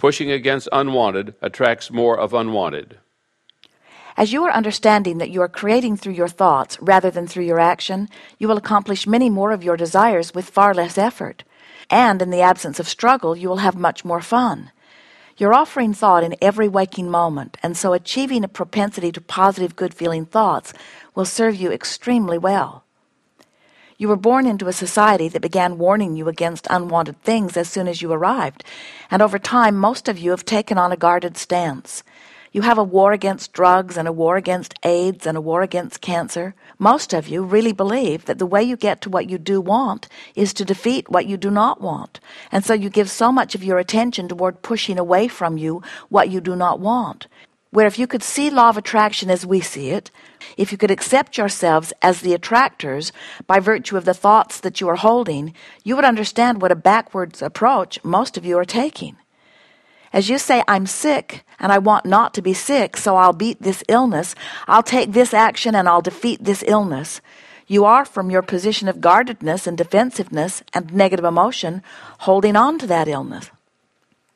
Pushing against unwanted attracts more of unwanted. As you are understanding that you are creating through your thoughts rather than through your action, you will accomplish many more of your desires with far less effort. And in the absence of struggle, you will have much more fun. You're offering thought in every waking moment, and so achieving a propensity to positive, good-feeling thoughts will serve you extremely well. You were born into a society that began warning you against unwanted things as soon as you arrived, and over time most of you have taken on a guarded stance. You have a war against drugs and a war against AIDS and a war against cancer. Most of you really believe that the way you get to what you do want is to defeat what you do not want, and so you give so much of your attention toward pushing away from you what you do not want. Where if you could see law of attraction as we see it, if you could accept yourselves as the attractors by virtue of the thoughts that you are holding, you would understand what a backwards approach most of you are taking. As you say, I'm sick, and I want not to be sick, so I'll beat this illness, I'll take this action and I'll defeat this illness. You are, from your position of guardedness and defensiveness and negative emotion, holding on to that illness.